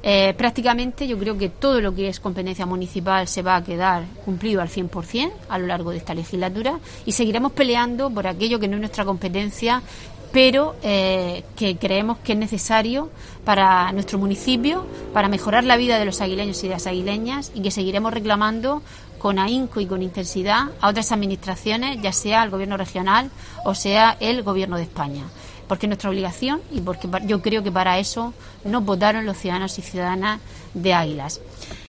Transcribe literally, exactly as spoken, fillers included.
Eh, prácticamente yo creo que todo lo que es competencia municipal se va a quedar cumplido al cien por ciento a lo largo de esta legislatura y seguiremos peleando por aquello que no es nuestra competencia, pero eh, que creemos que es necesario para nuestro municipio, para mejorar la vida de los aguileños y de las aguileñas, y que seguiremos reclamando con ahínco y con intensidad a otras administraciones, ya sea el gobierno regional o sea el gobierno de España. Porque es nuestra obligación y porque yo creo que para eso nos votaron los ciudadanos y ciudadanas de Águilas.